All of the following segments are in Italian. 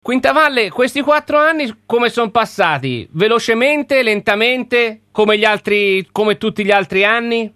Quintavalle, questi 4 anni come sono passati? Velocemente, lentamente, come gli altri, come tutti gli altri anni?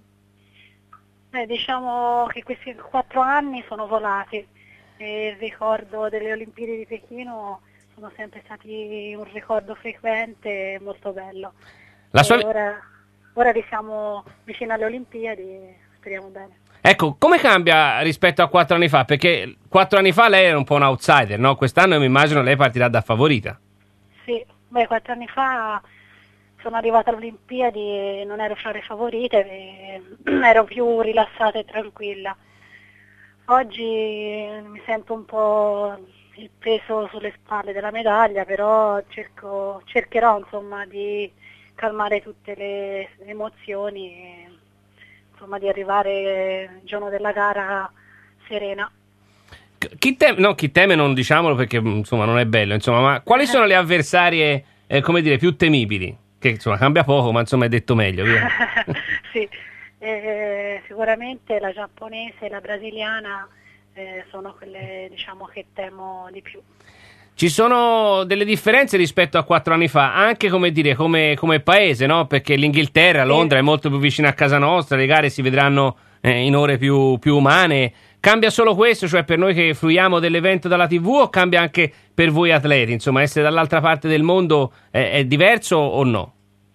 Diciamo che questi 4 anni sono volati. Il ricordo delle Olimpiadi di Pechino sono sempre stati un ricordo frequente e molto bello. La sua... Ora siamo vicino alle Olimpiadi, speriamo bene. Ecco, come cambia rispetto a 4 anni fa? Perché 4 anni fa lei era un po' un outsider, no? Quest'anno mi immagino lei partirà da favorita. Sì, 4 anni fa sono arrivata alle Olimpiadi e non ero fra le favorite, ero più rilassata e tranquilla. Oggi mi sento un po' il peso sulle spalle della medaglia, però cercherò insomma di calmare tutte le emozioni e insomma di arrivare il giorno della gara serena. Chi teme non diciamolo perché insomma non è bello, insomma, ma quali sono le avversarie come dire più temibili? Che insomma cambia poco, ma insomma è detto meglio, via. Sì, sicuramente la giapponese e la brasiliana sono quelle diciamo che temo di più. Ci sono delle differenze rispetto a 4 anni fa, anche come dire, come paese, no? Perché l'Inghilterra, Londra è molto più vicina a casa nostra, le gare si vedranno in ore più umane. Cambia solo questo, cioè per noi che fruiamo dell'evento dalla TV, o cambia anche per voi atleti? Insomma, essere dall'altra parte del mondo è diverso o no?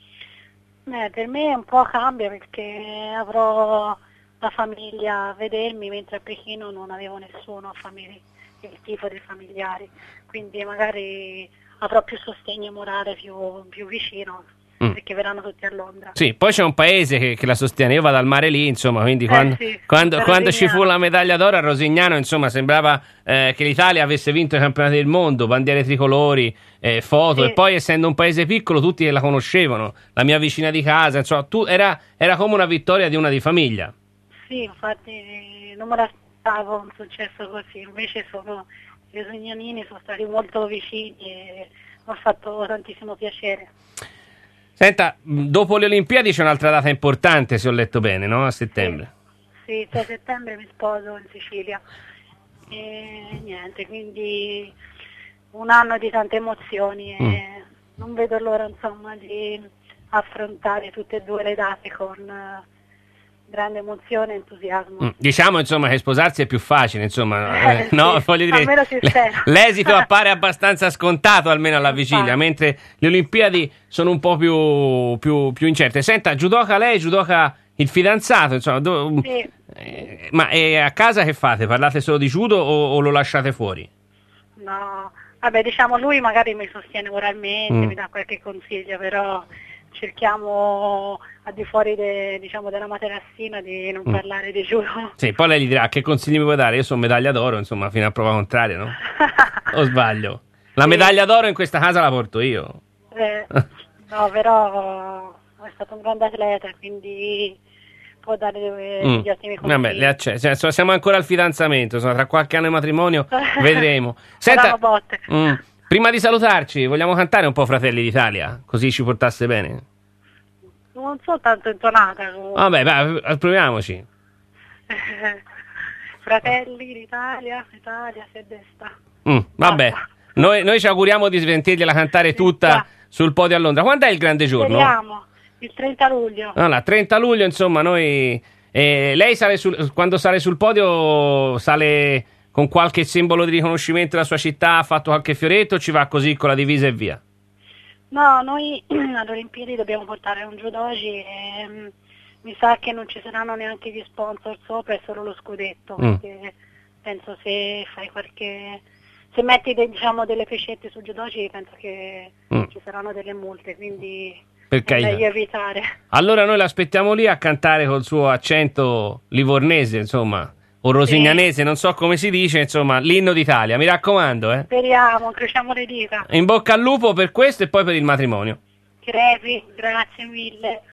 Per me un po' cambia perché avrò la famiglia a vedermi, mentre a Pechino non avevo nessuno a famiglia, il tifo dei familiari, quindi magari avrò più sostegno morale più vicino, perché verranno tutti a Londra. Sì, poi c'è un paese che la sostiene, io vado al mare lì, insomma, quindi quando ci fu la medaglia d'oro a Rosignano, insomma, sembrava che l'Italia avesse vinto i campionati del mondo, bandiere tricolori, foto, e poi essendo un paese piccolo tutti la conoscevano, la mia vicina di casa, insomma, era come una vittoria di una di famiglia. Sì, infatti non me l'aspettavo un successo così, invece i rosignanini sono stati molto vicini e mi ha fatto tantissimo piacere. Senta, dopo le Olimpiadi c'è un'altra data importante, se ho letto bene, no? A settembre. Sì, 6 settembre mi sposo in Sicilia. E niente, quindi un anno di tante emozioni e non vedo l'ora, insomma, di affrontare tutte e due le date con grande emozione e entusiasmo. Diciamo insomma che sposarsi è più facile, insomma, no? Sì, Voglio dire, almeno si spera. l'esito appare abbastanza scontato almeno alla vigilia, mentre le Olimpiadi sono un po' più incerte. Senta, judoka lei, judoka il fidanzato, insomma, Sì. Ma a casa che fate? Parlate solo di judo o lo lasciate fuori? No, vabbè, diciamo lui magari mi sostiene moralmente, mi dà qualche consiglio, però cerchiamo al di fuori della materassina di non parlare di judo. Sì, poi lei gli dirà che consigli mi puoi dare, io sono medaglia d'oro, insomma, fino a prova contraria, no? O sbaglio? La medaglia d'oro in questa casa la porto io. No, però è stato un grande atleta, quindi può dare degli ottimi consigli. Vabbè, le accetto. Cioè, siamo ancora al fidanzamento, insomma, tra qualche anno di matrimonio vedremo. Senta, prima di salutarci, vogliamo cantare un po' Fratelli d'Italia? Così ci portasse bene? Non so tanto intonata. Vabbè, proviamoci. Fratelli d'Italia, Italia si è desta. Vabbè, noi ci auguriamo di sentirgliela cantare tutta sul podio a Londra. Quando è il grande giorno? Speriamo, il 30 luglio. Allora, 30 luglio, insomma, noi... lei quando sale sul podio sale con qualche simbolo di riconoscimento della sua città, ha fatto qualche fioretto o ci va così con la divisa e via? No, noi alle Olimpiadi dobbiamo portare un judogi e mi sa che non ci saranno neanche gli sponsor sopra, è solo lo scudetto, perché penso se metti delle frecette sul judogi penso che ci saranno delle multe, quindi è meglio evitare. Allora noi l'aspettiamo lì a cantare col suo accento livornese, insomma, o rosignanese, non so come si dice, insomma, l'inno d'Italia, mi raccomando. Speriamo, incrociamo le dita. In bocca al lupo per questo e poi per il matrimonio. Crepi, grazie mille.